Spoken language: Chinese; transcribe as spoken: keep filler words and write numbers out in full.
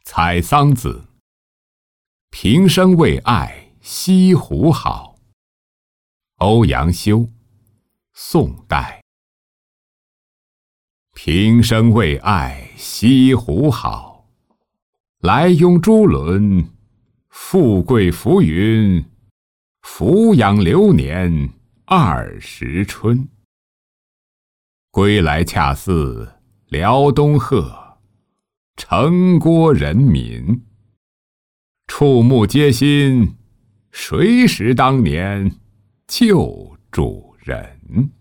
采桑子。平生为爱西湖好。欧阳修，宋代。平生为爱西湖好，来拥珠轮，富贵浮云，俯仰流年二十春。归来恰似辽东鹤，城郭人民。触目皆新，谁识当年旧主人？